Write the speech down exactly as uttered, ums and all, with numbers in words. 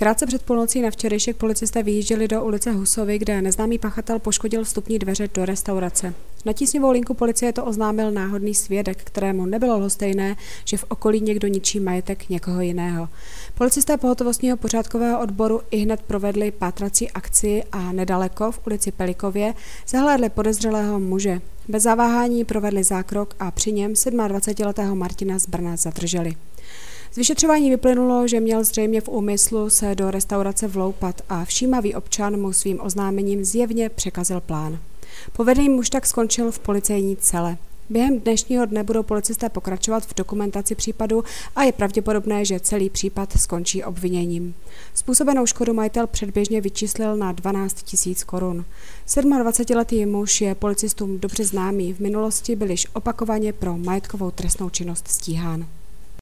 Krátce před půlnocí na včerejšek policisté vyjížděli do ulice Husovy, kde neznámý pachatel poškodil vstupní dveře do restaurace. Na tísňovou linku policie to oznámil náhodný svědek, kterému nebylo lhostejné, že v okolí někdo ničí majetek někoho jiného. Policisté pohotovostního pořádkového odboru ihned provedli pátrací akci a nedaleko v ulici Pelikově zahlédli podezřelého muže. Bez zaváhání provedli zákrok a při něm dvacetisedmiletého Martina z Brna zadrželi. Z vyšetřování vyplynulo, že měl zřejmě v úmyslu se do restaurace vloupat a všímavý občan mu svým oznámením zjevně překazil plán. Povedený muž tak skončil v policejní cele. Během dnešního dne budou policisté pokračovat v dokumentaci případu a je pravděpodobné, že celý případ skončí obviněním. Způsobenou škodu majitel předběžně vyčíslil na dvanáct tisíc korun. dvacetisedmiletý muž je policistům dobře známý, v minulosti byl již opakovaně pro majetkovou trestnou činnost stíhán.